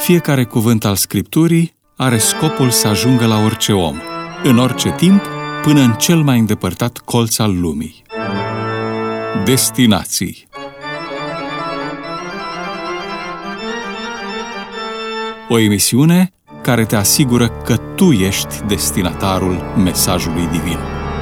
Fiecare cuvânt al Scripturii are scopul să ajungă la orice om, în orice timp, până în cel mai îndepărtat colț al lumii. Destinații. O emisiune care te asigură că tu ești destinatarul mesajului divin.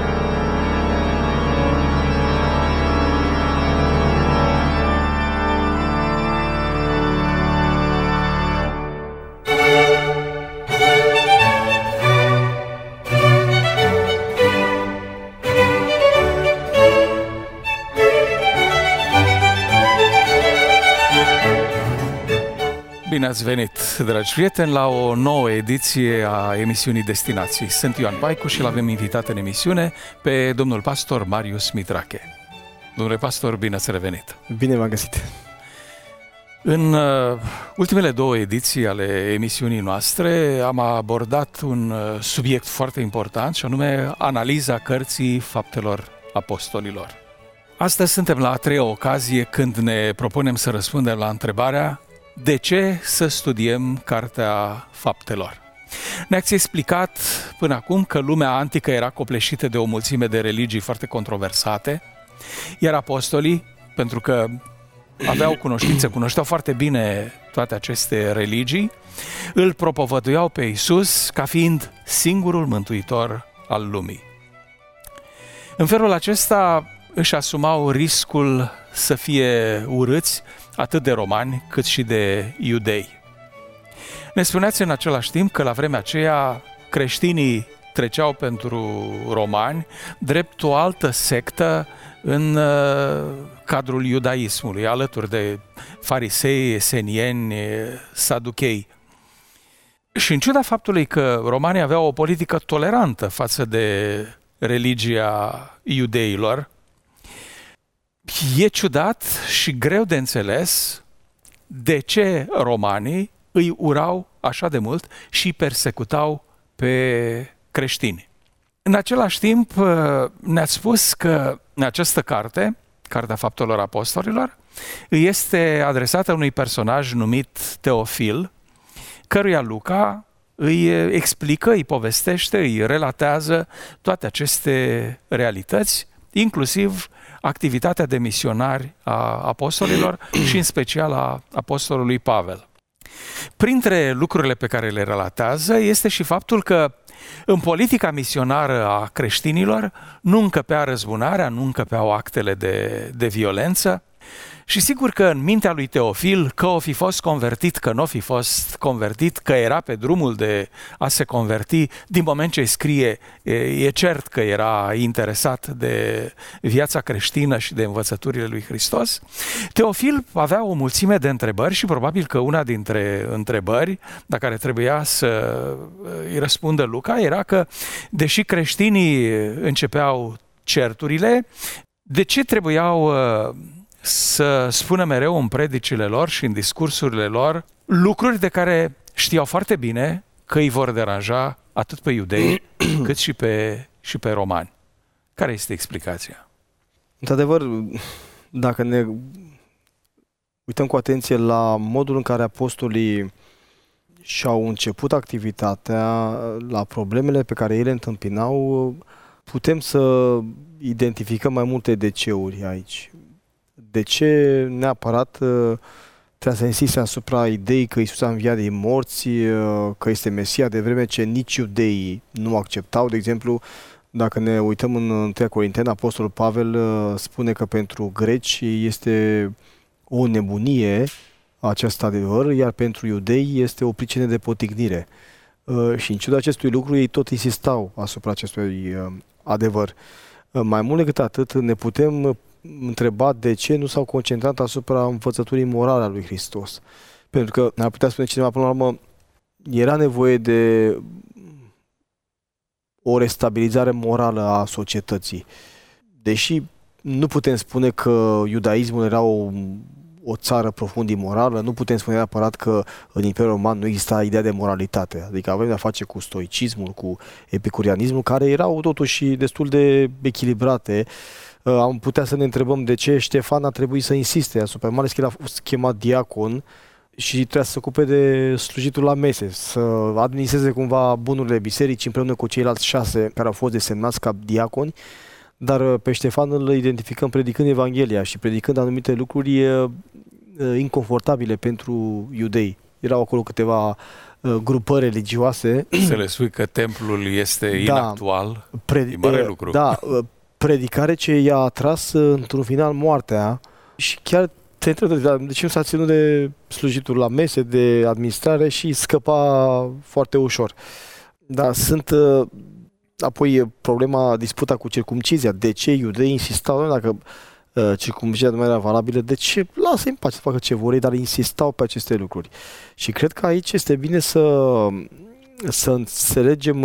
Bine ați venit, dragi prieteni, la o nouă ediție a emisiunii Destinații. Sunt Ioan Paicu și l-avem invitat în emisiune pe domnul pastor Marius Mitrache. Domnule pastor, bine ați revenit! Bine v-am găsit! În ultimele două ediții ale emisiunii noastre am abordat un subiect foarte important, și anume analiza cărții Faptelor Apostolilor. Astăzi suntem la a treia ocazie când ne propunem să răspundem la întrebarea: de ce să studiem Cartea Faptelor? Ne-ați explicat până acum că lumea antică era copleșită de o mulțime de religii foarte controversate, iar apostolii, pentru că aveau cunoștințe, cunoșteau foarte bine toate aceste religii, îl propovăduiau pe Iisus ca fiind singurul mântuitor al lumii. În felul acesta își asumau riscul să fie urâți atât de romani cât și de iudei. Ne spuneați în același timp că la vremea aceea creștinii treceau pentru romani drept o altă sectă în cadrul iudaismului, alături de farisei, esenieni, saduchei. Și în ciuda faptului că romanii aveau o politică tolerantă față de religia iudeilor, e ciudat și greu de înțeles de ce romanii îi urau așa de mult și persecutau pe creștini. În același timp, ne-ați spus că această carte, Cartea Faptelor Apostolilor, îi este adresată unui personaj numit Teofil, căruia Luca îi explică, îi povestește, îi relatează toate aceste realități, inclusiv activitatea de misionari a apostolilor și în special a apostolului Pavel. Printre lucrurile pe care le relatează este și faptul că în politica misionară a creștinilor nu încăpea răzbunarea, nu încăpeau actele de violență. Și sigur că în mintea lui Teofil, că o fi fost convertit, că nu o fi fost convertit, că era pe drumul de a se converti, din moment ce îi scrie, e cert că era interesat de viața creștină și de învățăturile lui Hristos. Teofil avea o mulțime de întrebări și probabil că una dintre întrebări la care trebuia să îi răspundă Luca era că, deși creștinii începeau certurile, de ce trebuiau să spună mereu în predicile lor și în discursurile lor lucruri de care știau foarte bine că îi vor deranja atât pe iudei cât și pe romani? Care este explicația? Într-adevăr, dacă ne uităm cu atenție la modul în care apostolii și-au început activitatea, la problemele pe care ei le întâmpinau, putem să identificăm mai multe de-ceuri aici. De ce neapărat trebuie să insiste asupra ideii că Iisus a înviat din morți, că este Mesia, de vreme ce nici iudeii nu acceptau? De exemplu, dacă ne uităm în 1 Corinteni, apostolul Pavel spune că pentru greci este o nebunie acest adevăr, iar pentru iudei este o pricină de potignire. Și în ciuda acestui lucru, ei tot insistau asupra acestui adevăr. Mai mult decât atât, ne putem întreba de ce nu s-au concentrat asupra învățăturii morale a lui Hristos. Pentru că, ar putea spune cineva, până la urmă, era nevoie de o restabilizare morală a societății. Deși nu putem spune că iudaismul era o țară profund imorală, nu putem spune neapărat că în Imperiul Roman nu exista ideea de moralitate. Adică avem de-a face cu stoicismul, cu epicurianismul, care erau totuși destul de echilibrate. Am putea să ne întrebăm de ce Ștefan a trebuit să insiste asupra, mai ales că el a fost chemat diacon și trebuia să se ocupe de slujitul la mese, să administreze cumva bunurile bisericii împreună cu ceilalți 6 care au fost desemnați ca diaconi, dar pe Ștefan îl identificăm predicând Evanghelia și predicând anumite lucruri inconfortabile pentru iudei. Erau acolo câteva grupări religioase. Să le spui că templul este inactual, e mare lucru. Da, predicare ce i-a atras într-un final moartea și chiar te întrebi de ce nu s-a ținut de slujitul la mese, de administrare și scăpa foarte ușor. Dar sunt apoi problema, disputa cu circumcizia. De ce iudeii insistau, dacă circumcizia nu mai era valabilă, de ce? Lasă-i în pace să facă ce vor ei, dar insistau pe aceste lucruri. Și cred că aici este bine să înțelegem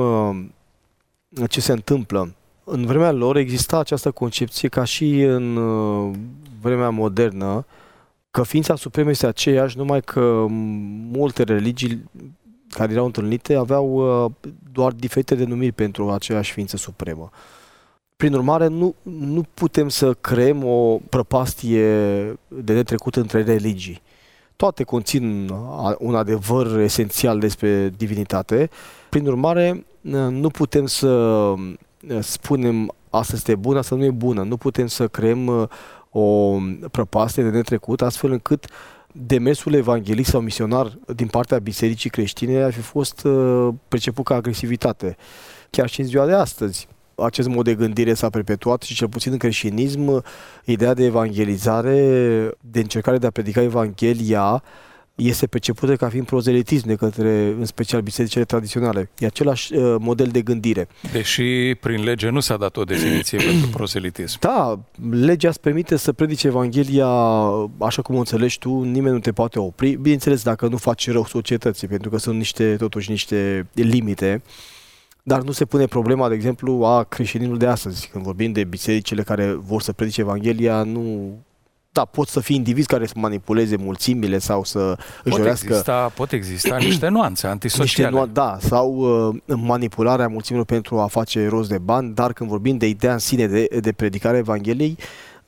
ce se întâmplă. În vremea lor exista această concepție, ca și în vremea modernă, că ființa supremă este aceeași, numai că multe religii care erau întâlnite aveau doar diferite denumiri pentru aceeași ființă supremă. Prin urmare, nu putem să creăm o prăpastie de netrecut între religii. Toate conțin un adevăr esențial despre divinitate. Prin urmare, nu putem să spunem asta este bună, asta nu e bună. Nu putem să creăm o prăpastie de netrecut, astfel încât demersul evanghelist sau misionar din partea bisericii creștine ar fi fost perceput ca agresivitate. Chiar și în ziua de astăzi. Acest mod de gândire s-a perpetuat și cel puțin în creștinism, ideea de evangelizare, de încercare de a predica Evanghelia, este percepută ca fiind prozelitism de către, în special, bisericile tradiționale. E același model de gândire. Deși prin lege nu s-a dat o definiție pentru proselitism. Da, legea îți permite să predici Evanghelia așa cum o înțelegi tu, nimeni nu te poate opri. Bineînțeles, dacă nu faci rău societății, pentru că sunt totuși niște limite. Dar nu se pune problema, de exemplu, a creștinismului de astăzi. Când vorbim de bisericile care vor să predice Evanghelia, nu... Da, pot să fie indivizi care să manipuleze mulțimile sau să își dorească... Pot exista niște nuanțe antisociale. Da, sau manipularea mulțimilor pentru a face rost de bani, dar când vorbim de ideea în sine de predicare Evangheliei,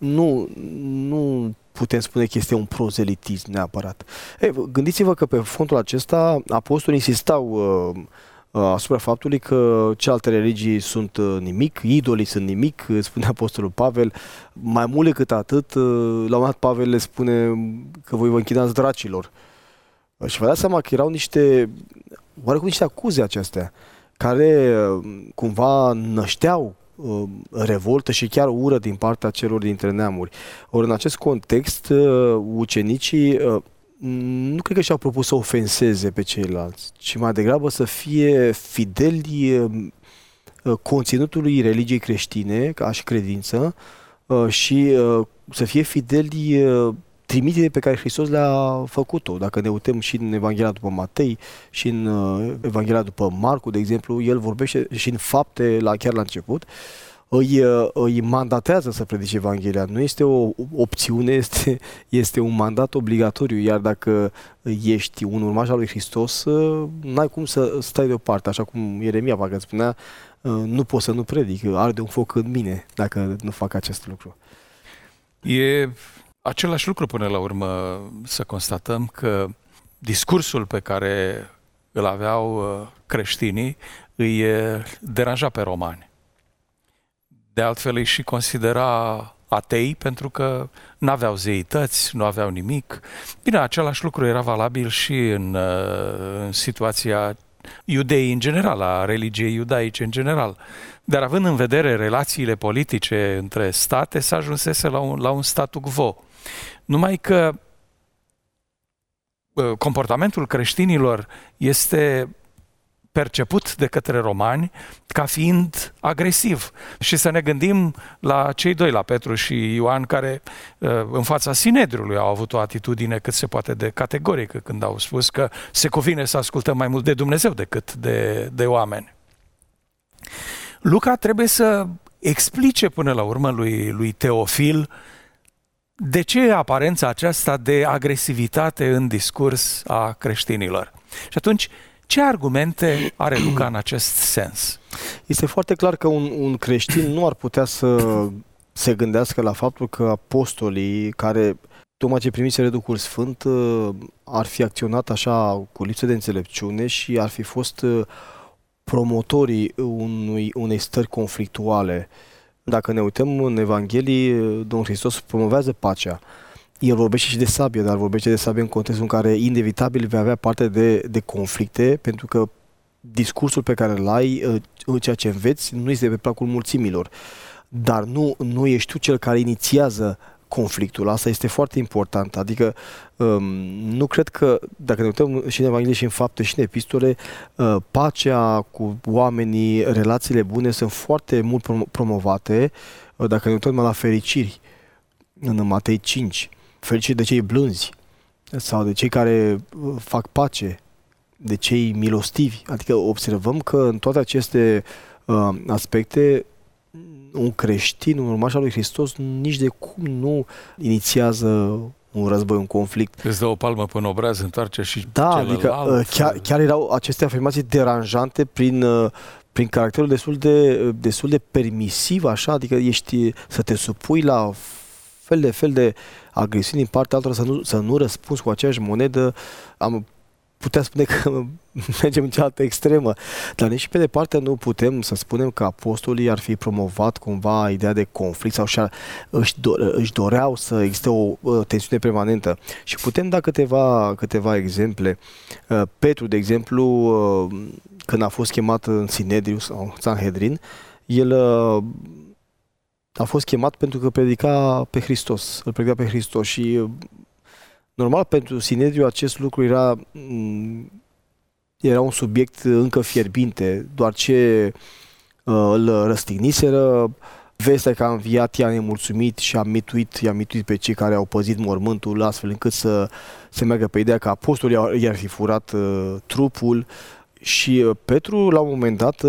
nu putem spune că este un prozelitism neapărat. Gândiți-vă că pe fondul acesta apostolii insistau asupra faptului că celelalte religii sunt nimic, idolii sunt nimic, spune Apostolul Pavel. Mai mult decât atât, la un moment dat Pavel le spune că voi vă închinați dracilor. Și vă dați seama că erau oarecum niște acuze acestea, care cumva nășteau revoltă și chiar ură din partea celor dintre neamuri. Ori în acest context, ucenicii nu cred că și-au propus să ofenseze pe ceilalți, ci mai degrabă să fie fideli conținutului religiei creștine, ca și credință, și să fie fideli trimiterii pe care Hristos le-a făcut-o. Dacă ne uităm și în Evanghelia după Matei și în Evanghelia după Marcu, de exemplu, el vorbește și în fapte, chiar la început, îi mandatează să predice Evanghelia. Nu este o opțiune, este un mandat obligatoriu, iar dacă ești un urmaș al lui Hristos, n-ai cum să stai deoparte, așa cum Ieremia parcă spunea, nu pot să nu predic, arde un foc în mine dacă nu fac acest lucru. E același lucru până la urmă să constatăm că discursul pe care îl aveau creștinii îi deranja pe romani. De altfel îi și considera atei pentru că nu aveau zeități, nu aveau nimic. Bine, același lucru era valabil și în situația iudeii în general, a religiei iudaice în general. Dar având în vedere relațiile politice între state, s-a ajunsese la un statu quo. Numai că comportamentul creștinilor este perceput de către romani ca fiind agresiv. Și să ne gândim la cei doi, la Petru și Ioan, care în fața Sinedriului au avut o atitudine cât se poate de categorică când au spus că se cuvine să ascultăm mai mult de Dumnezeu decât de oameni. Luca trebuie să explice până la urmă lui Teofil de ce e aparența aceasta de agresivitate în discurs a creștinilor. Și atunci, ce argumente are Luca în acest sens? Este foarte clar că un creștin nu ar putea să se gândească la faptul că apostolii care tocmai ce primise Duhul Sfânt ar fi acționat așa cu lipsă de înțelepciune și ar fi fost promotorii unei stări conflictuale. Dacă ne uităm în Evanghelii, Domnul Hristos promovează pacea. El vorbește și de sabie, dar vorbește de sabie în contextul în care inevitabil vei avea parte de conflicte, pentru că discursul pe care îl ai, ceea ce înveți, nu este pe placul mulțimilor. Dar nu ești tu cel care inițiază conflictul. Asta este foarte important. Adică nu cred că, dacă ne uităm și în Evanghelie și în fapte și în epistole, pacea cu oamenii, relațiile bune sunt foarte mult promovate. Dacă ne uităm la fericiri, în Matei 5, fericiri de cei blânzi sau de cei care fac pace, de cei milostivi. Adică observăm că în toate aceste aspecte un creștin, un urmaș al lui Hristos, nici de cum nu inițiază un război, un conflict. Îți dă o palmă până obraz, întoarce și celălalt. Adică chiar erau aceste afirmații deranjante prin caracterul destul de permisiv, așa, adică ești să te supui la fel de agresiuni din partea altora, să nu răspunzi cu aceeași monedă. Am putea spune că mergem în cealaltă extremă, dar nici pe departe nu putem să spunem că apostolii ar fi promovat cumva ideea de conflict sau își doreau să existe o tensiune permanentă. Și putem da câteva exemple. Petru, de exemplu, când a fost chemat în Sinedriu sau Sanhedrin, el a fost chemat pentru că predica pe Hristos, îl predica pe Hristos și normal, pentru Sinedriu acest lucru era un subiect încă fierbinte, doar ce îl răstigniseră. Vestea că a înviat i-a nemulțumit și i-a mituit pe cei care au păzit mormântul, astfel încât să se meargă pe ideea că apostolii i-ar fi furat trupul. Și Petru, la un moment dat,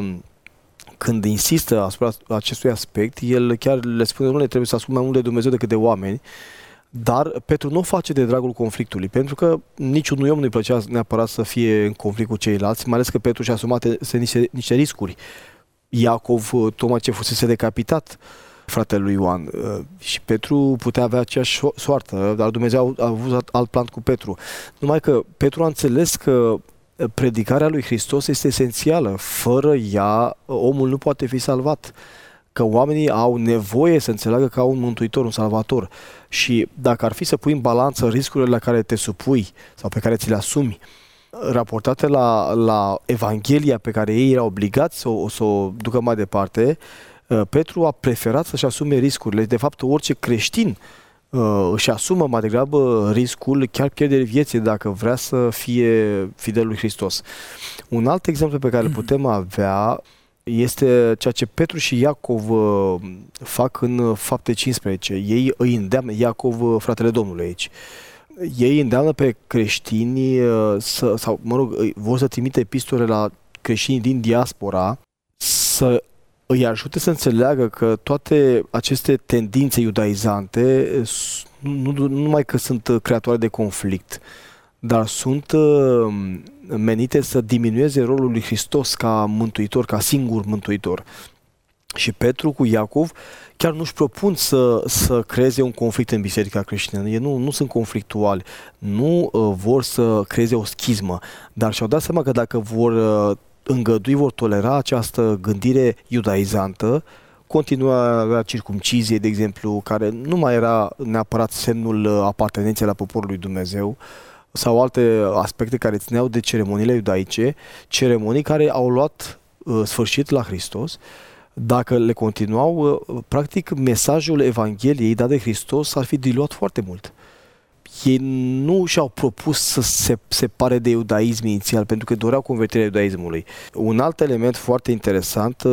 când insistă asupra acestui aspect, el chiar le spune: nu le trebuie să ascult mai mult de Dumnezeu decât de oameni. Dar Petru nu o face de dragul conflictului, pentru că niciunui om nu-i plăcea neapărat să fie în conflict cu ceilalți, mai ales că Petru și-a asumat niște riscuri. Iacov tocmai ce fusese decapitat, fratele lui Ioan, și Petru putea avea aceeași soartă, dar Dumnezeu a avut alt plan cu Petru. Numai că Petru a înțeles că predicarea lui Hristos este esențială. Fără ea, omul nu poate fi salvat. Că oamenii au nevoie să înțeleagă că au un mântuitor, un salvator. Și dacă ar fi să pui în balanță riscurile la care te supui sau pe care ți le asumi, raportate la Evanghelia pe care ei erau obligați să o ducă mai departe, Petru a preferat să-și asume riscurile. De fapt, orice creștin își asumă mai degrabă riscul, chiar pierderii vieții, dacă vrea să fie fidel lui Hristos. Un alt exemplu pe care îl putem avea este ceea ce Petru și Iacov fac în Fapte 15. Ei îi îndeamnă, Iacov, fratele Domnului aici, ei îndeamnă pe creștini vor să trimite epistole la creștinii din diaspora să îi ajute să înțeleagă că toate aceste tendințe iudaizante nu numai că sunt creatoare de conflict, dar sunt menite să diminueze rolul lui Hristos ca mântuitor, ca singur mântuitor. Și Petru cu Iacov chiar nu-și propun să creeze un conflict în biserica creștină. Ei nu sunt conflictuali, nu vor să creeze o schismă, dar și-au dat seama că dacă vor vor tolera această gândire iudaizantă, continuarea circumciziei, de exemplu, care nu mai era neapărat semnul apartenenței la poporul lui Dumnezeu, sau alte aspecte care țineau de ceremoniile iudaice, ceremonii care au luat sfârșit la Hristos. Dacă le continuau, practic mesajul Evangheliei dat de Hristos ar fi diluat foarte mult. Ei nu și-au propus să se separe de iudaism inițial, pentru că doreau convertirea iudaismului. Un alt element foarte interesant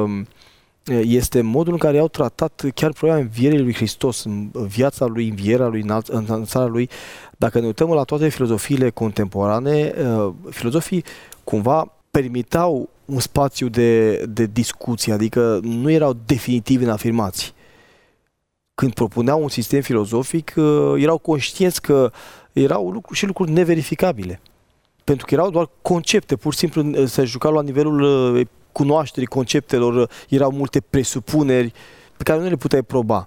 este modul în care au tratat chiar problema învierii lui Hristos, în viața lui, învierea lui, în țara lui. Dacă ne uităm la toate filozofiile contemporane, filozofii cumva permitau un spațiu de discuție, adică nu erau definitivi în afirmații. Când propuneau un sistem filozofic, erau conștienți că erau lucruri neverificabile. Pentru că erau doar concepte, pur și simplu se jucau la nivelul cunoașterii conceptelor, erau multe presupuneri pe care nu le puteai proba.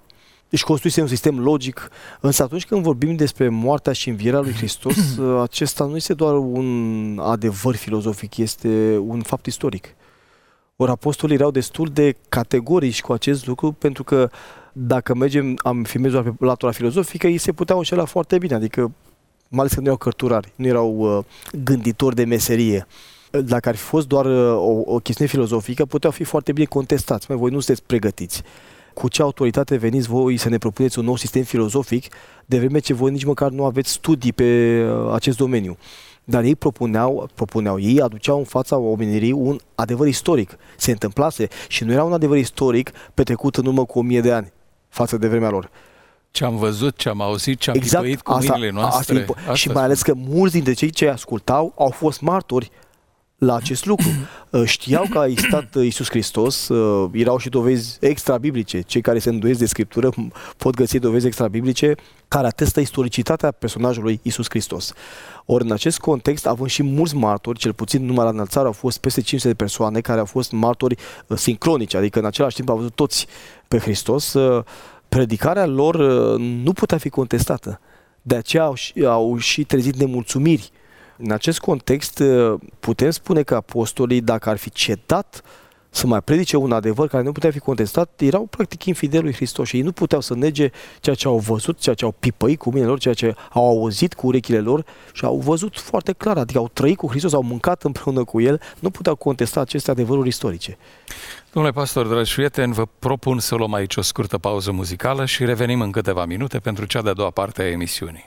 Își construise un sistem logic, însă atunci când vorbim despre moartea și învierea lui Hristos, acesta nu este doar un adevăr filozofic, este un fapt istoric. Ori apostolii erau destul de categorici cu acest lucru, pentru că dacă mergem, am filmez doar pe latura filozofică, ei se puteau înșela foarte bine, adică mai ales că nu erau cărturari, nu erau gânditori de meserie. Dacă ar fi fost doar o chestiune filozofică, puteau fi foarte bine contestați. Voi nu sunteți pregătiți. Cu ce autoritate veniți voi să ne propuneți un nou sistem filozofic, de vreme ce voi nici măcar nu aveți studii pe acest domeniu. Dar ei ei aduceau în fața omenirii un adevăr istoric. Se întâmplase și nu era un adevăr istoric petrecut în urmă cu 1000 de ani față de vremea lor. Ce am văzut, ce am auzit, ce am pipăit cu mâinile noastre. Și mai ales că mulți dintre cei ce ascultau au fost martori la acest lucru. Știau că a existat Iisus Hristos, erau și dovezi extra-biblice. Cei care se îndoiesc de Scriptură pot găsi dovezi extra-biblice care atestă istoricitatea personajului Iisus Hristos. Ori în acest context, având și mulți martori, cel puțin numai la înălțare au fost peste 500 de persoane care au fost martori sincronici, adică în același timp au văzut toți pe Hristos, predicarea lor nu putea fi contestată. De aceea au și trezit nemulțumiri. În acest context, putem spune că apostolii, dacă ar fi cedat să mai predice un adevăr care nu putea fi contestat, erau practic infideli lui Hristos și ei nu puteau să nege ceea ce au văzut, ceea ce au pipăit cu mâinile lor, ceea ce au auzit cu urechile lor și au văzut foarte clar, adică au trăit cu Hristos, au mâncat împreună cu El, nu puteau contesta aceste adevăruri istorice. Domnule pastor, dragi prieteni, vă propun să luăm aici o scurtă pauză muzicală și revenim în câteva minute pentru cea de-a doua parte a emisiunii.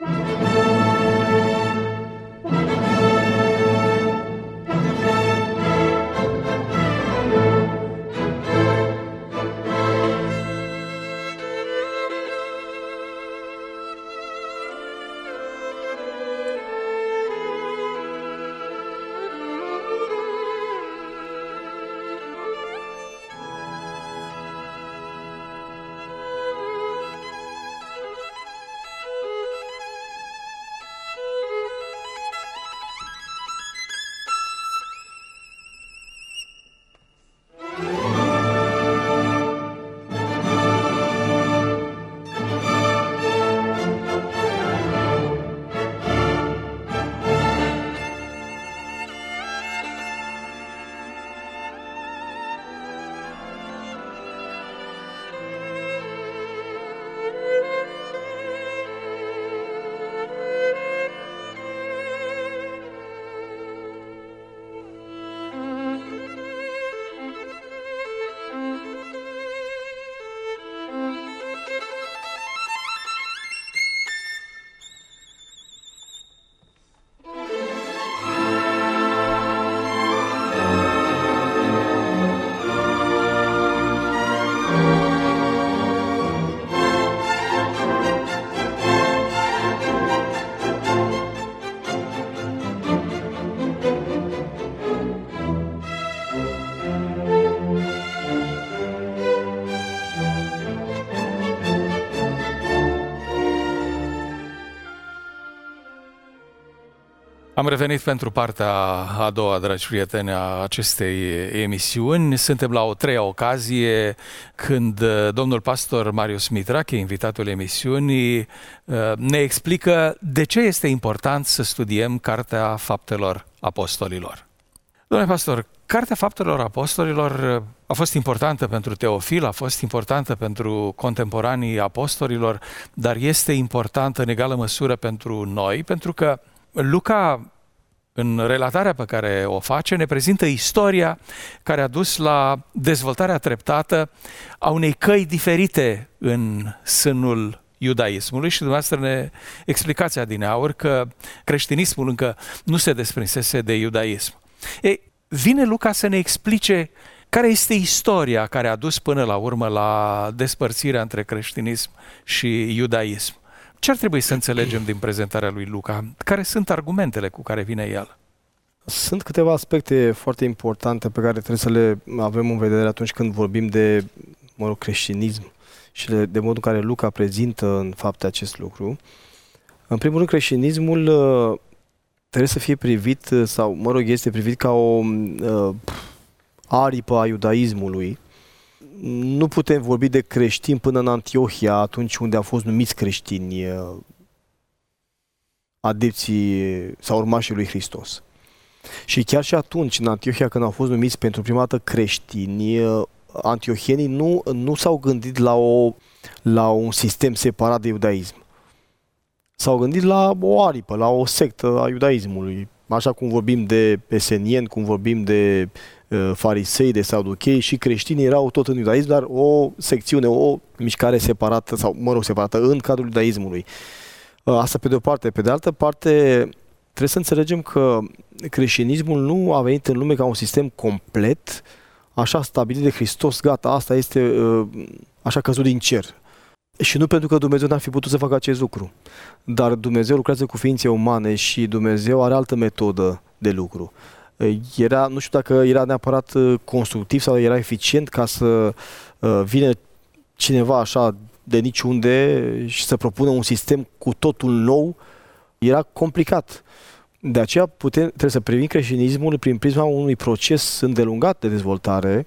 Am revenit pentru partea a doua, dragi prieteni, a acestei emisiuni. Suntem la o treia ocazie când domnul pastor Marius Mitrache, invitatul emisiunii, ne explică de ce este important să studiem Cartea Faptelor Apostolilor. Domnule pastor, Cartea Faptelor Apostolilor a fost importantă pentru Teofil, a fost importantă pentru contemporanii apostolilor, dar este importantă în egală măsură pentru noi, pentru că Luca, în relatarea pe care o face, ne prezintă istoria care a dus la dezvoltarea treptată a unei căi diferite în sânul iudaismului și dumneavoastră ne explicați adineauri că creștinismul încă nu se desprinsese de iudaism. Vine Luca să ne explice care este istoria care a dus până la urmă la despărțirea între creștinism și iudaism. Ce ar trebui să înțelegem din prezentarea lui Luca? Care sunt argumentele cu care vine el? Sunt câteva aspecte foarte importante pe care trebuie să le avem în vedere atunci când vorbim de creștinism și de modul în care Luca prezintă în fapt acest lucru. În primul rând, creștinismul trebuie să fie privit, sau este privit ca o aripă a iudaismului, nu putem vorbi de creștini până în Antiohia, atunci unde au fost numiți creștini, adepții sau urmașii lui Hristos. Și chiar și atunci, în Antiohia, când au fost numiți pentru prima dată creștini, antiohienii nu s-au gândit la un sistem separat de iudaism. S-au gândit la o aripă, la o sectă a iudaismului. Așa cum vorbim de esenieni, cum vorbim de farisei, de saduchei, și creștinii erau tot în iudaism, dar o secțiune, o mișcare separată, sau separată în cadrul iudaismului. Asta pe de o parte. Pe de altă parte, trebuie să înțelegem că creștinismul nu a venit în lume ca un sistem complet, așa stabilit de Hristos, gata, asta este așa căzut din cer. Și nu pentru că Dumnezeu n-ar fi putut să facă acest lucru, dar Dumnezeu lucrează cu ființe umane și Dumnezeu are altă metodă de lucru. Nu știu dacă era neapărat constructiv sau era eficient ca să vină cineva așa de niciunde și să propună un sistem cu totul nou. Era complicat. De aceea trebuie să privim creștinismul prin prisma unui proces îndelungat de dezvoltare.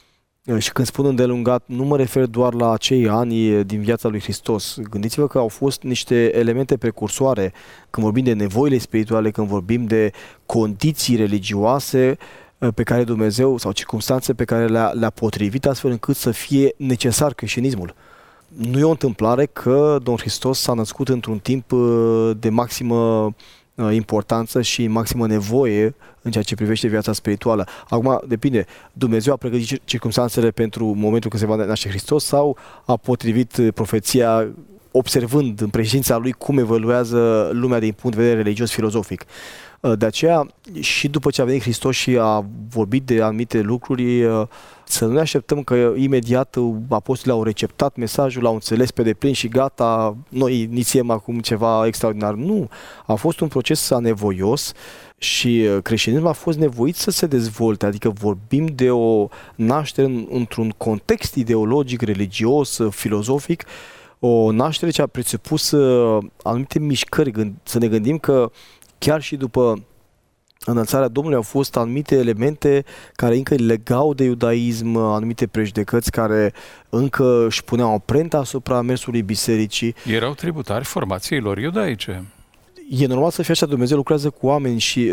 Și când spun îndelungat, nu mă refer doar la acei ani din viața lui Hristos. Gândiți-vă că au fost niște elemente precursoare când vorbim de nevoile spirituale, când vorbim de condiții religioase pe care Dumnezeu, sau circumstanțe pe care le-a potrivit astfel încât să fie necesar creștinismul. Nu e o întâmplare că Domnul Hristos s-a născut într-un timp de maximă importanță și maximă nevoie în ceea ce privește viața spirituală. Acum, depinde, Dumnezeu a pregătit circumstanțele pentru momentul când se va naște Hristos sau a potrivit profeția observând în președința lui cum evoluează lumea din punct de vedere religios-filozofic. De aceea, și după ce a venit Hristos și a vorbit de anumite lucruri, să nu ne așteptăm că imediat apostolii au receptat mesajul, l-au înțeles pe deplin și gata, noi inițiem acum ceva extraordinar. Nu, a fost un proces anevoios și creștinismul a fost nevoit să se dezvolte, adică vorbim de o naștere într-un context ideologic, religios, filozofic, o naștere ce a presupus anumite mișcări. Să ne gândim că chiar și după înălțarea Domnului au fost anumite elemente care încă legau de iudaism, anumite prejudecăți care încă își puneau amprenta asupra mersului bisericii. Erau tributari formației lor iudaice. E normal să fie așa, Dumnezeu lucrează cu oameni și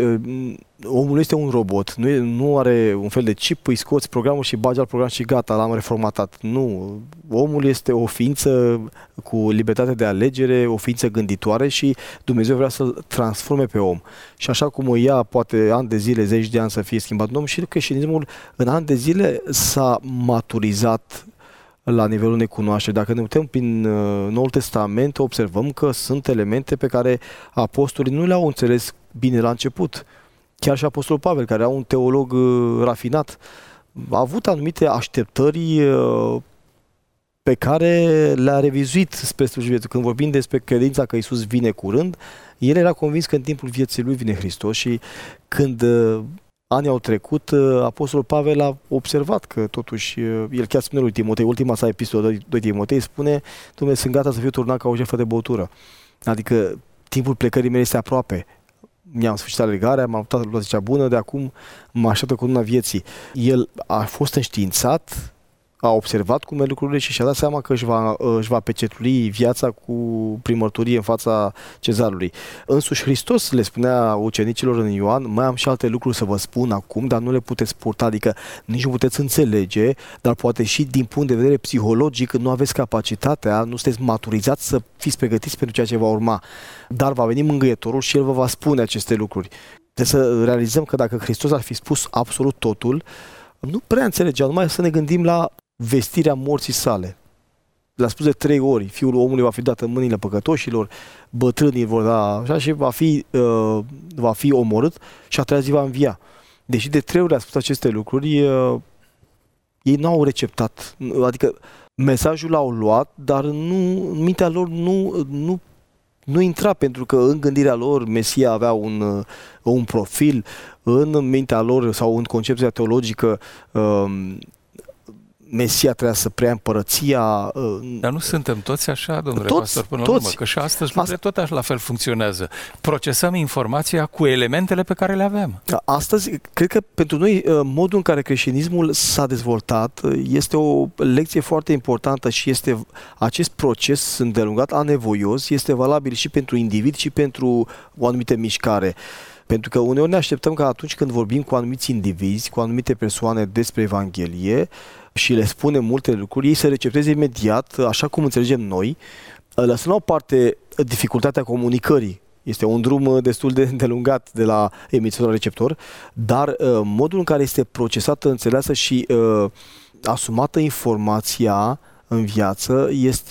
omul este un robot, nu are un fel de chip, îi scoți programul și bagi alt program și gata, l-am reformatat. Nu, omul este o ființă cu libertate de alegere, o ființă gânditoare și Dumnezeu vrea să-l transforme pe om. Și așa cum o ia poate ani de zile, zeci de ani să fie schimbat un om, și creștinismul în ani de zile s-a maturizat la nivelul unei cunoașteri. Dacă ne uităm prin Noul Testament, observăm că sunt elemente pe care apostolii nu le-au înțeles bine la început. Chiar și apostolul Pavel, care era un teolog rafinat, a avut anumite așteptări pe care le-a revizuit spre slujire. Când vorbim despre credința că Iisus vine curând, el era convins că în timpul vieții lui vine Hristos și când anii au trecut, apostolul Pavel a observat că totuși, el chiar spune lui Timotei, ultima sa epistolă 2 Timotei, spune: Dumnezeu, sunt gata să fiu turnat ca o jertfă de băutură. Adică timpul plecării mele este aproape. Mi-am sfârșit alegarea, m-am luat la zicea bună, de acum mă așteaptă cu luna vieții. El a fost înștiințat, a observat cum e lucrurile și și-a dat seama că își va pecetui viața prin mărturie în fața cezarului. Însuși Hristos le spunea ucenicilor în Ioan: mai am și alte lucruri să vă spun acum, dar nu le puteți purta, adică nici nu puteți înțelege, dar poate și din punct de vedere psihologic nu aveți capacitatea, nu sunteți maturizați să fiți pregătiți pentru ceea ce va urma. Dar va veni Mângâietorul și El vă va spune aceste lucruri. Trebuie să realizăm că dacă Hristos ar fi spus absolut totul, nu prea înțelegeam, numai să ne gândim la vestirea morții sale. Le-a spus de 3 ori: Fiul omului va fi dat în mâinile păcătoșilor, bătrânii vor da așa și va fi omorât și a 3-a zi va învia. Deși de 3 ori le-a spus aceste lucruri, ei n-au receptat. Adică mesajul l-au luat, dar în mintea lor nu intra, pentru că în gândirea lor Mesia avea un profil, în mintea lor sau în concepția teologică Mesia trebuia să preia împărăția. Dar nu suntem toți așa, domnule toți, pastor, până la toți. urmă, că și astăzi lucrurile tot așa la fel funcționează. Procesăm informația cu elementele pe care le avem. Astăzi, cred că pentru noi modul în care creștinismul s-a dezvoltat este o lecție foarte importantă și este acest proces îndelungat, anevoios, este valabil și pentru individ și pentru o anumită mișcare. Pentru că uneori ne așteptăm că atunci când vorbim cu anumiți indivizi, cu anumite persoane despre Evanghelie și le spunem multe lucruri, ei să recepteze imediat, așa cum înțelegem noi, lăsând la o parte dificultatea comunicării. Este un drum destul de îndelungat de la emițător la receptor, dar modul în care este procesată, înțeleasă și asumată informația în viață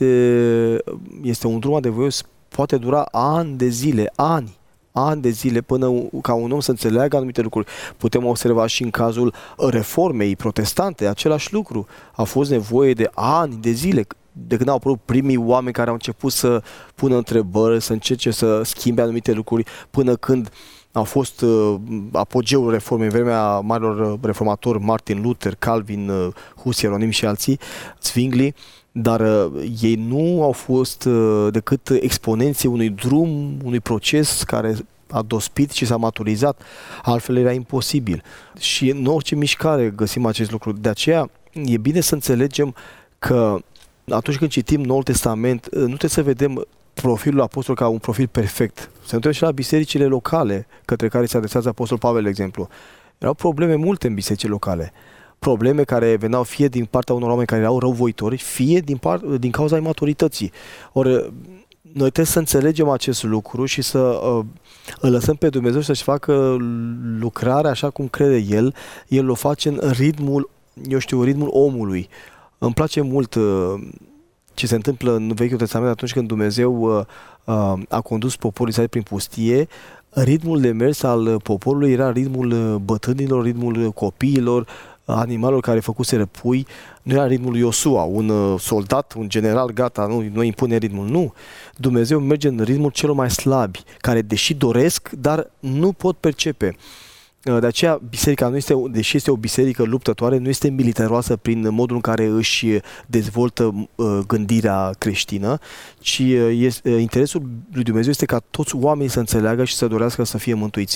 este un drum adevăros, poate dura ani de zile, ani de zile până ca un om să înțeleagă anumite lucruri. Putem observa și în cazul reformei protestante, același lucru. A fost nevoie de ani de zile de când au apărut primii oameni care au început să pună întrebări, să încerce să schimbe anumite lucruri, până când a fost apogeul reformei în vremea marilor reformatori Martin Luther, Calvin, Hus, Ieronim și alții, Zwingli, dar ei nu au fost decât exponenții unui drum, unui proces care a dospit și s-a maturizat, altfel era imposibil. Și în orice mișcare găsim acest lucru. De aceea e bine să înțelegem că atunci când citim Noul Testament, nu trebuie să vedem profilul apostol ca un profil perfect. Să ne uităm și la bisericile locale către care se adresează apostol Pavel, de exemplu. Erau probleme multe în bisericile locale. Probleme care veneau fie din partea unor oameni care erau răuvoitori, fie din cauza imaturității. Ori noi trebuie să înțelegem acest lucru și să îl lăsăm pe Dumnezeu să-și facă lucrarea așa cum crede El. El o face în ritmul omului. Îmi place mult ce se întâmplă în Vechiul Testament atunci când Dumnezeu a condus poporul Israel prin pustie. Ritmul de mers al poporului era ritmul bătrânilor, ritmul copiilor, animalelor care făcuseră pui. Nu era ritmul lui Iosua, un soldat, un general, gata, nu impune ritmul. Nu. Dumnezeu merge în ritmul celor mai slabi, care deși doresc, dar nu pot percepe. De aceea, biserica nu este, deși este o biserică luptătoare, nu este militaroasă prin modul în care își dezvoltă gândirea creștină, ci interesul lui Dumnezeu este ca toți oamenii să înțeleagă și să dorească să fie mântuiți.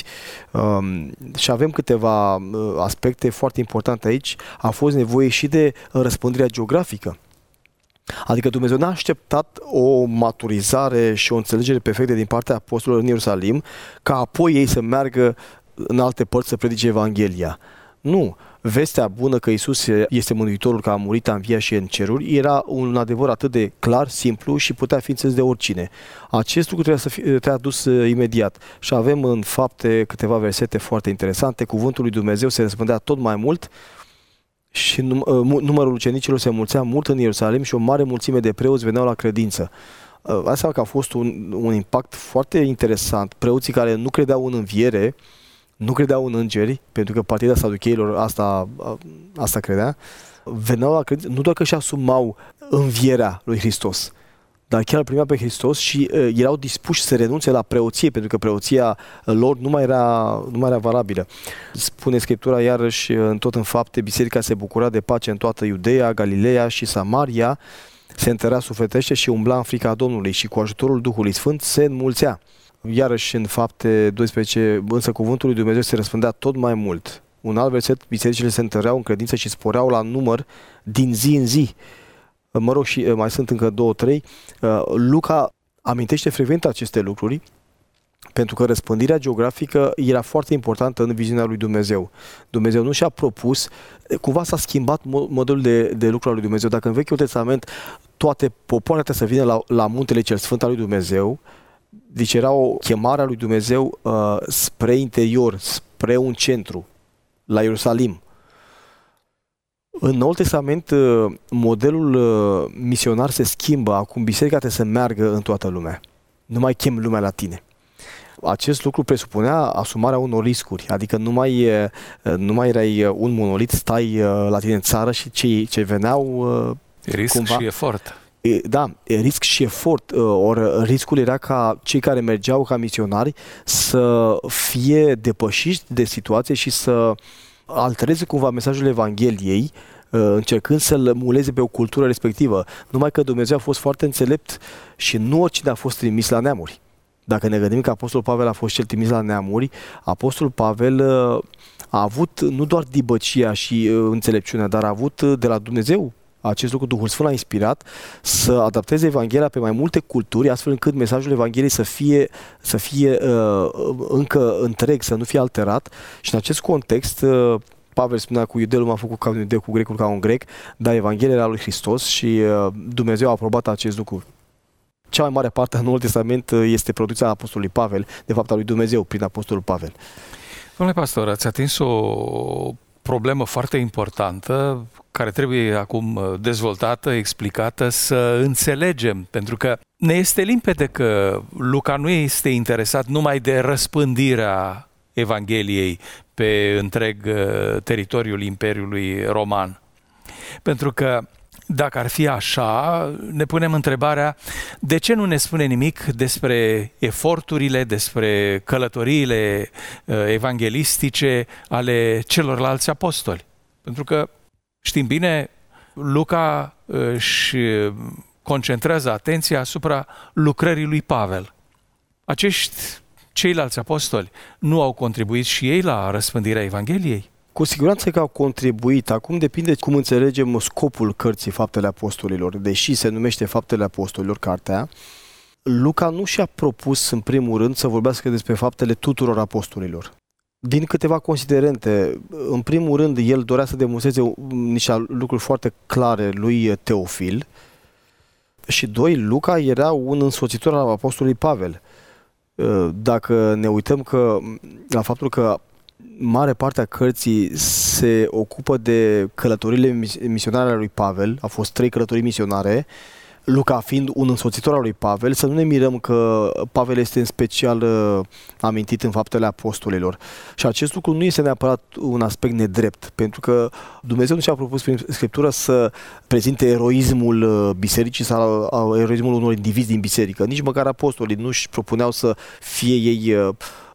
Și avem câteva aspecte foarte importante aici. A fost nevoie și de răspândirea geografică. Adică Dumnezeu n-a așteptat o maturizare și o înțelegere perfectă din partea apostolilor în Ierusalim, ca apoi ei să meargă în alte părți să predice Evanghelia. Nu. Vestea bună că Iisus este Mântuitorul, că a murit, a înviat și e în ceruri, era un adevăr atât de clar, simplu și putea fi înțeles de oricine. Acest lucru trebuie să fie adus imediat. Și avem în Fapte câteva versete foarte interesante. Cuvântul lui Dumnezeu se răspândea tot mai mult și numărul ucenicilor se mulțea mult în Ierusalim și o mare mulțime de preoți veneau la credință. Asta că a fost un impact foarte interesant. Preoții care nu credeau în înviere, nu credeau în îngeri, pentru că partida saducheilor asta credea, veneau la credință, nu doar că își asumau învierea lui Hristos, dar chiar îl primeau pe Hristos și erau dispuși să renunțe la preoție, pentru că preoția lor nu mai era valabilă. Spune Scriptura iarăși, tot în Fapte, biserica se bucura de pace în toată Iudeea, Galileea și Samaria, se întărea sufletește și umbla în frica Domnului și cu ajutorul Duhului Sfânt se înmulțea. Iarăși în Fapte 12, însă cuvântul lui Dumnezeu se răspândea tot mai mult. Un alt verset, bisericile se întăreau în credință și sporeau la număr din zi în zi. Mă rog, și mai sunt încă 2-3. Luca amintește frecvent aceste lucruri, pentru că răspândirea geografică era foarte importantă în viziunea lui Dumnezeu. Dumnezeu nu și-a propus, cumva s-a schimbat modelul de lucru al lui Dumnezeu. Dacă în Vechiul Testament toate popoarele trebuie să vină la muntele cel sfânt al lui Dumnezeu, deci era o chemare a lui Dumnezeu spre interior, spre un centru, la Ierusalim. În Noul Testament, modelul misionar se schimbă. Acum biserica trebuie să meargă în toată lumea. Nu mai chem lumea la tine. Acest lucru presupunea asumarea unor riscuri. Adică nu mai erai un monolit, stai la tine în țară și cei veneau... Risc cumva, și efort. Da, risc și efort. Ori riscul era ca cei care mergeau ca misionari să fie depășiți de situație și să altereze cumva mesajul Evangheliei încercând să-l muleze pe o cultură respectivă. Numai că Dumnezeu a fost foarte înțelept și nu oricine a fost trimis la neamuri. Dacă ne gândim că Apostolul Pavel a fost cel trimis la neamuri, Apostolul Pavel a avut nu doar dibăcia și înțelepciunea, dar a avut de la Dumnezeu acest lucru. Duhul Sfânt l-a inspirat să adapteze Evanghelia pe mai multe culturi, astfel încât mesajul Evangheliei să fie încă întreg, să nu fie alterat. Și în acest context, Pavel spunea: cu iudeul m-a făcut ca un iudeu, cu grecul ca un grec, dar Evanghelia era lui Hristos și Dumnezeu a aprobat acest lucru. Cea mai mare parte a Noului Testament este producția Apostolului Pavel, de fapt a lui Dumnezeu prin Apostolul Pavel. Domnule pastor, ați atins o problemă foarte importantă care trebuie acum dezvoltată, explicată, să înțelegem, pentru că ne este limpede că Luca nu este interesat numai de răspândirea Evangheliei pe întreg teritoriul Imperiului Roman. Pentru că dacă ar fi așa, ne punem întrebarea: de ce nu ne spune nimic despre eforturile, despre călătoriile evanghelistice ale celorlalți apostoli? Pentru că știm bine, Luca își concentrează atenția asupra lucrării lui Pavel. Acești ceilalți apostoli nu au contribuit și ei la răspândirea Evangheliei? Cu siguranță că au contribuit. Acum depinde cum înțelegem scopul cărții Faptele Apostolilor. Deși se numește Faptele Apostolilor cartea, Luca nu și-a propus în primul rând să vorbească despre faptele tuturor apostolilor. Din câteva considerente. În primul rând, el dorea să demonstreze niște lucruri foarte clare lui Teofil. Și doi, Luca era un însoțitor al apostolului Pavel. Dacă ne uităm la faptul că mare parte a cărții se ocupă de călătorile misionare ale lui Pavel, au fost 3 călătorii misionare, Luca fiind un însoțitor al lui Pavel, să nu ne mirăm că Pavel este în special amintit în Faptele Apostolilor. Și acest lucru nu este neapărat un aspect nedrept, pentru că Dumnezeu nu și-a propus prin Scriptură să prezinte eroismul bisericii sau eroismul unor indivizi din biserică. Nici măcar apostolii nu își propuneau să fie ei,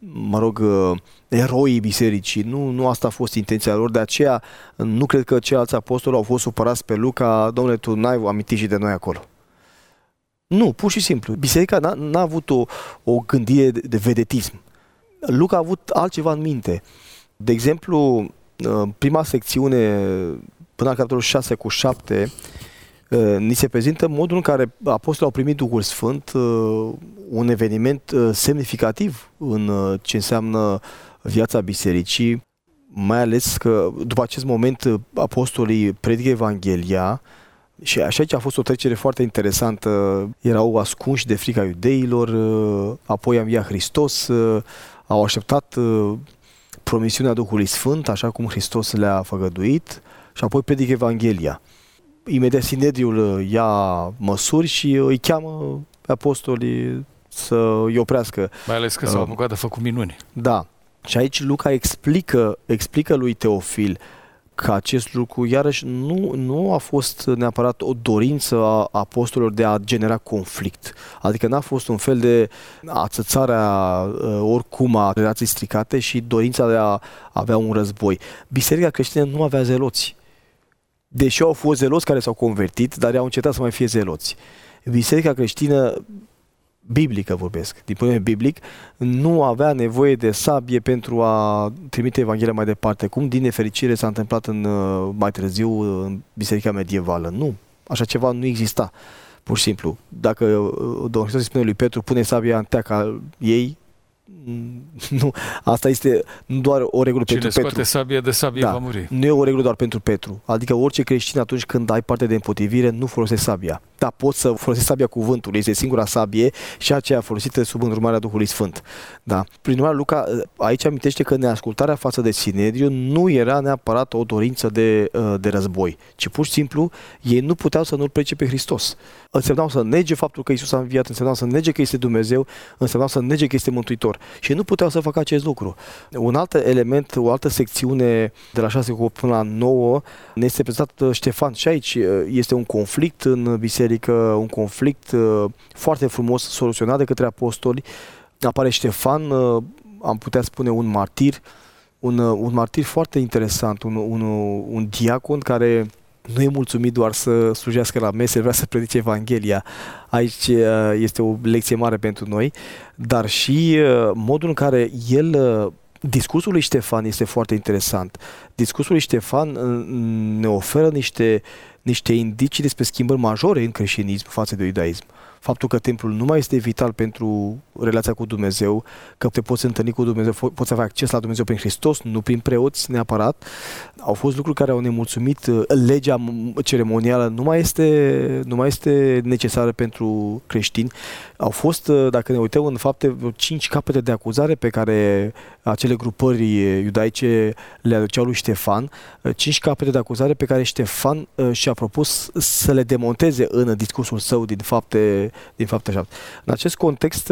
eroii bisericii. Nu asta a fost intenția lor, de aceea nu cred că ceilalți apostoli au fost supărați pe Luca: domnule, tu n-ai amintit și de noi acolo. Nu, pur și simplu. Biserica n-a avut o gândire de vedetism. Luca a avut altceva în minte. De exemplu, prima secțiune, până la capitolul 6:7, ni se prezintă modul în care apostolii au primit Duhul Sfânt, un eveniment semnificativ în ce înseamnă viața bisericii, mai ales că după acest moment apostolii predică Evanghelia. Și așa a fost o trecere foarte interesantă. Erau ascunși de frica iudeilor, apoi a înviat Hristos, au așteptat promisiunea Duhului Sfânt, așa cum Hristos le-a făgăduit, și apoi predică Evanghelia. Imediat Sinedriul ia măsuri și îi cheamă pe apostolii să îi oprească. Mai ales că s-au apucat de făcut minuni. Da. Și aici Luca explică lui Teofil că acest lucru, iarăși, nu a fost neapărat o dorință a apostolilor de a genera conflict. Adică n-a fost un fel de ațățarea oricum a relației stricate și dorința de a avea un război. Biserica creștină nu avea zeloți. Deși au fost zeloți care s-au convertit, dar au încetat să mai fie zeloți. Biserica creștină biblică, vorbesc, din punct de vedere biblic, nu avea nevoie de sabie pentru a trimite Evanghelia mai departe, cum din nefericire s-a întâmplat mai târziu în biserica medievală. Nu, așa ceva nu exista, pur și simplu. Dacă Domnul Hristos îi spune lui Petru: pune sabia în teaca ei, nu, asta este nu doar o regulă pentru Petru. Cine scoate sabia de sabie va muri. Nu e o regulă doar pentru Petru. Adică orice creștin, atunci când ai parte de împotrivire, nu folosești sabia. Da, poți să folosești sabia cuvântului, este singura sabie și aceea folosită sub îndrumarea Duhului Sfânt. Da. Prin urmare, Luca aici amintește că neascultarea față de Sinedriu nu era neapărat o dorință de război, ci pur și simplu ei nu puteau să nu-L predice pe Hristos. Însemnau să nege faptul că Iisus a înviat, însemnau să nege că este Dumnezeu, însemnau să nege că este Mântuitor. Și nu puteau să facă acest lucru. Un alt element, o altă secțiune de la 6 până la 9 ne este prezentat Ștefan. Și aici este un conflict în biserică, un conflict foarte frumos soluționat de către apostoli. Apare Ștefan, am putea spune un martir, un martir foarte interesant, un diacon care nu e mulțumit doar să slujească la mese, vrea să predice Evanghelia. Aici este o lecție mare pentru noi, dar și modul în care discursul lui Ștefan este foarte interesant. Discursul lui Ștefan ne oferă niște indicii despre schimbări majore în creștinism față de iudaism. Faptul că templul nu mai este vital pentru relația cu Dumnezeu, că te poți întâlni cu Dumnezeu, poți avea acces la Dumnezeu prin Hristos, nu prin preoți neapărat. Au fost lucruri care au nemulțumit. Legea ceremonială nu mai este necesară pentru creștini. Au fost, dacă ne uităm în fapte, 5 capete de acuzare pe care acele grupări iudaice le aduceau lui Ștefan, 5 capete de acuzare pe care Ștefan și-a propus să le demonteze în discursul său din fapte 7. În acest context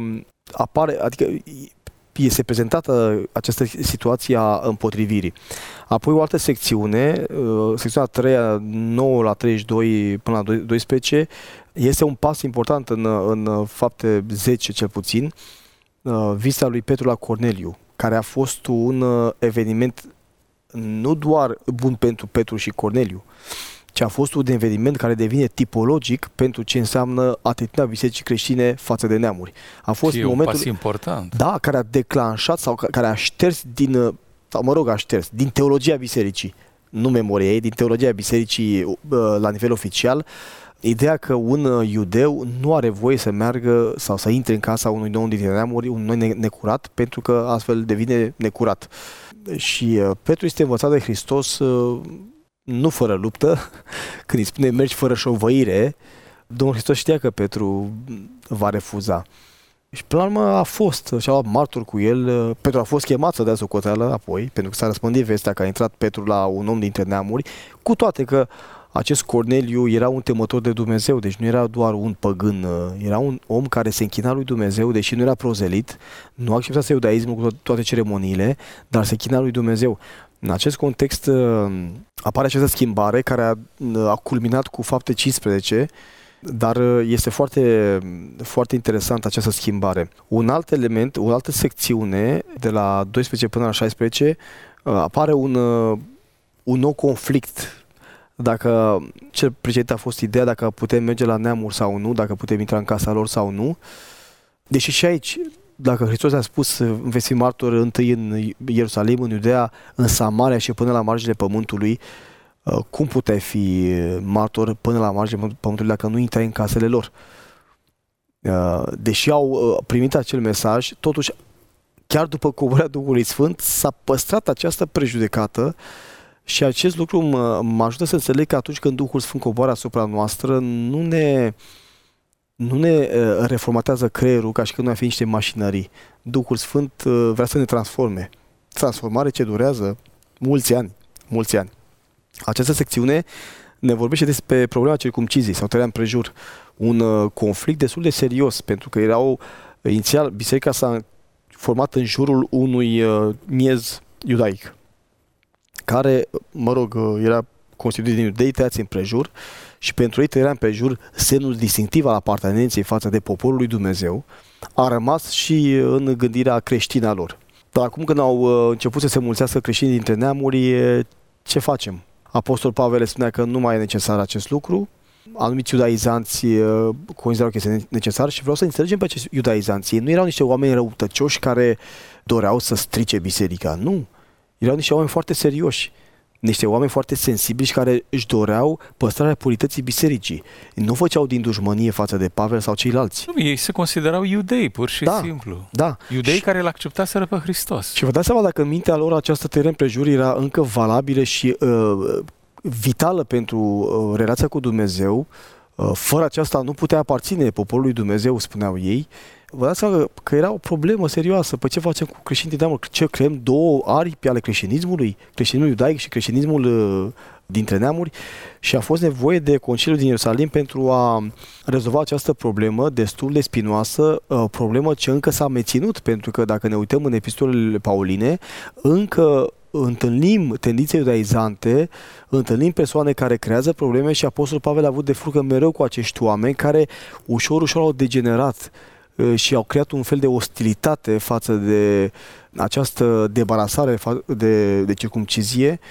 este prezentată această situație a împotrivirii. Apoi o altă secțiune, secțiunea 3, 9 la 32 până la 12, este un pas important în fapte 10 cel puțin, vizita lui Petru la Corneliu, care a fost un eveniment nu doar bun pentru Petru și Corneliu, ci a fost un eveniment care devine tipologic pentru ce înseamnă atitudinea bisericii creștine față de neamuri. A fost momentul, un pas important. Da, care a declanșat sau care a șters din teologia bisericii, nu memoria ei, din teologia bisericii la nivel oficial, ideea că un iudeu nu are voie să meargă sau să intre în casa unui nou dintre neamuri, un nou necurat, pentru că astfel devine necurat. Și Petru este învățat de Hristos nu fără luptă, când îi spune mergi fără șovăire. Domnul Hristos știa că Petru va refuza. Și până la urmă și-a luat martor cu el. Petru a fost chemat să dea socoteală apoi, pentru că s-a răspândit vestea că a intrat Petru la un om dintre neamuri, cu toate că acest Corneliu era un temător de Dumnezeu, deci nu era doar un păgân, era un om care se închina lui Dumnezeu, deși nu era prozelit, nu acceptase iudaismul cu toate ceremoniile, dar se închina lui Dumnezeu. În acest context apare această schimbare care a culminat cu fapte 15, dar este foarte, foarte interesant această schimbare. Un alt element, o altă secțiune, de la 12 până la 16, apare un nou conflict. Dacă cel precedent a fost ideea dacă putem merge la neamuri sau nu, dacă putem intra în casa lor sau nu, deși și aici, dacă Hristos a spus veți fi martori întâi în Ierusalim, în Iudea, în Samaria și până la marginile pământului, cum puteai fi martor până la marginile pământului dacă nu intrai în casele lor? Deși au primit acel mesaj, totuși, chiar după coborârea Duhului Sfânt, s-a păstrat această prejudecată și acest lucru mă ajută să înțeleg că atunci când Duhul Sfânt coboară asupra noastră, nu ne reformatează creierul ca și când noi am fi niște mașinării. Duhul Sfânt vrea să ne transforme. Transformare ce durează mulți ani. Această secțiune ne vorbește despre problema circumcizii sau tăierea împrejur. Un conflict destul de serios, pentru că inițial, biserica s-a format în jurul unui miez iudaic, care, era constituit din iudei tăiați împrejur și pentru ei tăierea împrejur, semnul distinctiv al apartenenței față de poporul lui Dumnezeu, a rămas și în gândirea creștină a lor. Dar acum când au început să se mulțească creștinii dintre neamuri, ce facem? Apostol Pavel le spunea că nu mai e necesar acest lucru, anumiți iudaizanți considerau că este necesar și vreau să înțelegem pe acești iudaizanți. Ei nu erau niște oameni răutăcioși care doreau să strice biserica, nu. Erau niște oameni foarte serioși, niște oameni foarte sensibili și care își doreau păstrarea purității bisericii. Nu făceau din dușmănie față de Pavel sau ceilalți. Nu, ei se considerau iudei, pur și simplu. Da. Iudei care îl acceptaseră pe Hristos. Și vă dați seama dacă în mintea lor această tăiere împrejur era încă valabilă și vitală pentru relația cu Dumnezeu, fără aceasta nu putea aparține poporului Dumnezeu, spuneau ei. Vă dați seama că era o problemă serioasă. Păi ce facem cu creștinii de neamuri? Ce creăm două aripi ale creștinismului? Creștinismul iudaic și creștinismul dintre neamuri? Și a fost nevoie de Conciliul din Ierusalim pentru a rezolva această problemă destul de spinoasă, problemă ce încă s-a menținut, pentru că dacă ne uităm în epistolele pauline, încă întâlnim tendințe iudaizante, întâlnim persoane care creează probleme și Apostolul Pavel a avut de fruncă mereu cu acești oameni care ușor au degenerat și au creat un fel de ostilitate față de această debarasare de circumcizie,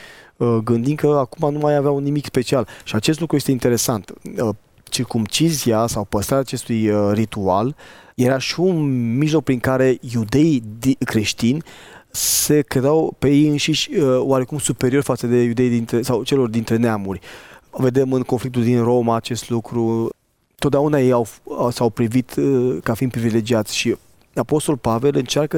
gândind că acum nu mai aveau nimic special. Și acest lucru este interesant. Circumcizia sau păstrarea acestui ritual era și un mijloc prin care iudeii creștini se credeau pe ei înșiși oarecum superior față de iudei sau celor dintre neamuri. Vedem în conflictul din Roma acest lucru. Totdeauna ei s-au privit ca fiind privilegiați și Apostol Pavel încearcă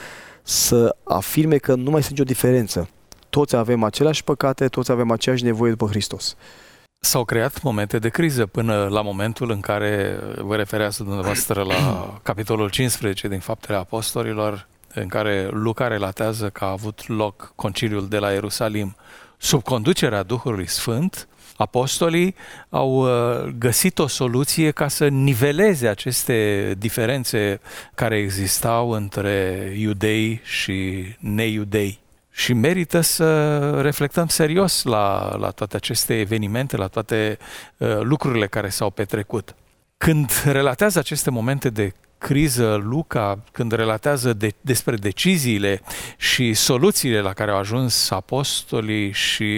să afirme că nu mai este nicio diferență. Toți avem aceleași păcate, toți avem aceeași nevoie după Hristos. S-au creat momente de criză până la momentul în care vă refereați dumneavoastră la capitolul 15 din Faptele Apostolilor, în care Luca relatează că a avut loc conciliul de la Ierusalim. Sub conducerea Duhului Sfânt, apostolii au găsit o soluție ca să niveleze aceste diferențe care existau între iudei și neiudei. Și merită să reflectăm serios la toate aceste evenimente, la toate lucrurile care s-au petrecut. Când relatează aceste momente de criză, Luca, când relatează despre deciziile și soluțiile la care au ajuns apostolii și,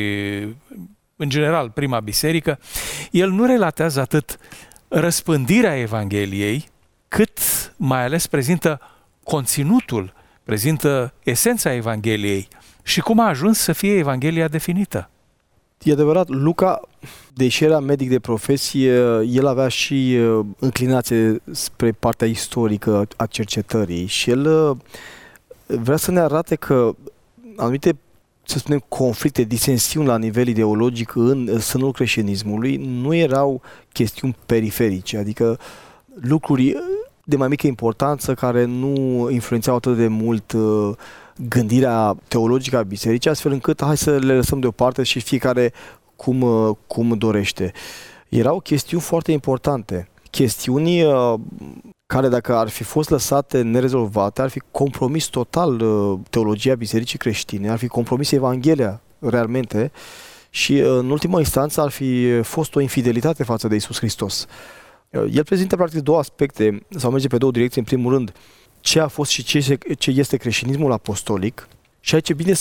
în general, prima biserică, el nu relatează atât răspândirea Evangheliei, cât mai ales prezintă conținutul, prezintă esența Evangheliei și cum a ajuns să fie Evanghelia definită. E adevărat, Luca, deși era medic de profesie, el avea și înclinație spre partea istorică a cercetării și el vrea să ne arate că anumite, să spunem, conflicte, disensiuni la nivel ideologic în sânul creștinismului nu erau chestiuni periferice, adică lucruri de mai mică importanță care nu influențau atât de mult gândirea teologică a bisericii, astfel încât hai să le lăsăm deoparte și fiecare cum dorește. Erau chestiuni foarte importante, chestiuni care dacă ar fi fost lăsate nerezolvate, ar fi compromis total teologia bisericii creștine, ar fi compromis Evanghelia realmente și în ultima instanță ar fi fost o infidelitate față de Iisus Hristos. El prezintă practic două aspecte, sau merge pe două direcții. În primul rând, ce a fost și ce este creștinismul apostolic. Și aici e bine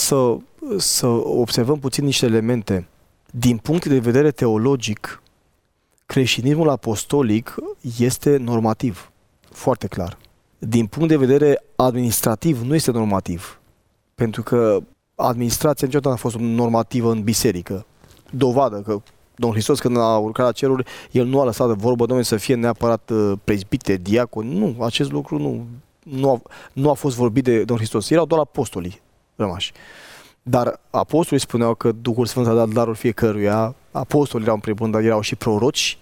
să observăm puțin niște elemente. Din punct de vedere teologic, creștinismul apostolic este normativ, foarte clar. Din punct de vedere administrativ, nu este normativ. Pentru că administrația niciodată a fost normativă în biserică. Dovadă că Domnul Hristos, când a urcat la ceruri, El nu a lăsat de vorbă, Domnule, să fie neapărat prezbiteri, diaconi. Nu, acest lucru nu a fost vorbit de Domnul Hristos. Erau doar apostolii rămași. Dar apostolii spuneau că Duhul Sfânt a dat darul fiecăruia. Apostolii erau în primul rând, dar erau și proroci,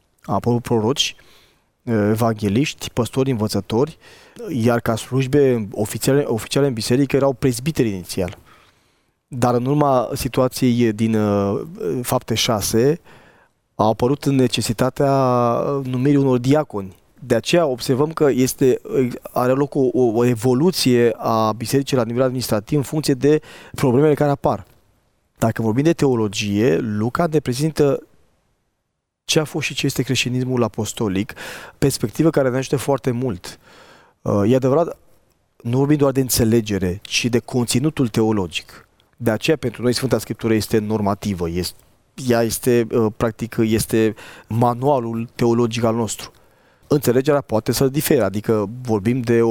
evangheliști, păstori, învățători, iar ca slujbe oficiale în biserică erau prezbiteri inițial. Dar în urma situației din Fapte 6 a apărut necesitatea numirii unor diaconi. De aceea observăm că are loc o evoluție a bisericii la nivel administrativ în funcție de problemele care apar. Dacă vorbim de teologie, Luca ne prezintă ce a fost și ce este creștinismul apostolic, perspectivă care ne ajută foarte mult. E adevărat, nu vorbim doar de înțelegere, ci de conținutul teologic. De aceea, pentru noi, Sfânta Scriptură este normativă. Ea este manualul teologic al nostru. Înțelegerea poate să difere, adică vorbim de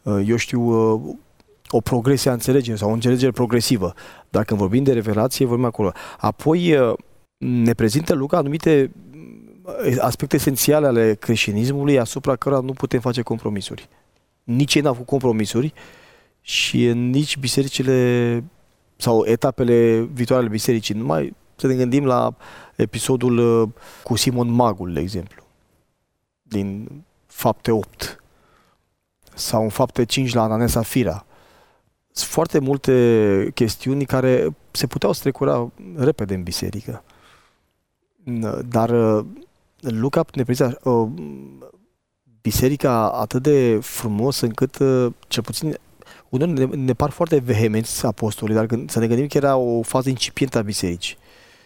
o progresie a înțelegerii sau o înțelegere progresivă. Dar când vorbim de revelație, vorbim acolo. Apoi ne prezintă Luca anumite aspecte esențiale ale creștinismului asupra cărora nu putem face compromisuri. Nici ei n-au făcut compromisuri și nici bisericile sau etapele viitoare ale bisericii. Numai să ne gândim la episodul cu Simon Magul, de exemplu, din Fapte 8 sau în Fapte 5 la Anania Safira. Sunt foarte multe chestiuni care se puteau strecura repede în biserică. Dar Luca ne prezintă biserica atât de frumos încât, cel puțin, uneori ne par foarte vehemenți apostolii, dar să ne gândim că era o fază incipientă a bisericii.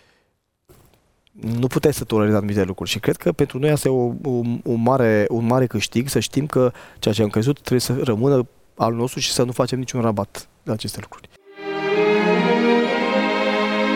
Nu puteai să tolerezi anumite lucruri și cred că pentru noi asta e un mare câștig, să știm că ceea ce am crezut trebuie să rămână al nostru și să nu facem niciun rabat de aceste lucruri.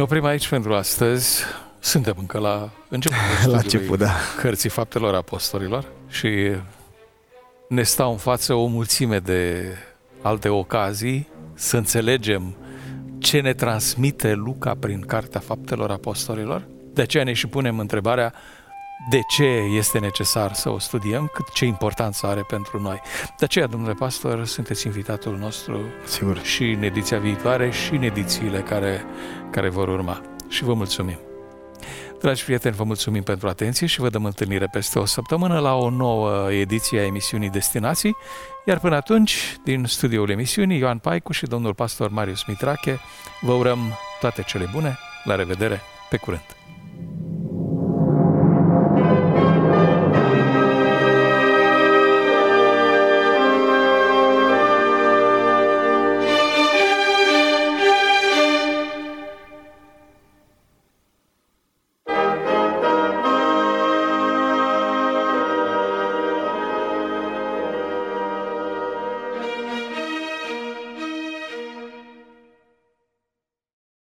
oprim aici pentru astăzi. Suntem încă la începutul Cărții Faptelor Apostolilor și ne stau în față o mulțime de alte ocazii să înțelegem ce ne transmite Luca prin Cartea Faptelor Apostolilor. De aceea ne și punem întrebarea de ce este necesar să o studiem, ce importanță are pentru noi. De aceea, domnule pastor, sunteți invitatul nostru. Sigur. Și în ediția viitoare și în edițiile care vor urma. Și vă mulțumim. Dragi prieteni, vă mulțumim pentru atenție și vă dăm întâlnire peste o săptămână la o nouă ediție a emisiunii Destinații. Iar până atunci, din studioul emisiunii, Ioan Paicu și domnul pastor Marius Mitrache, vă urăm toate cele bune. La revedere, pe curând!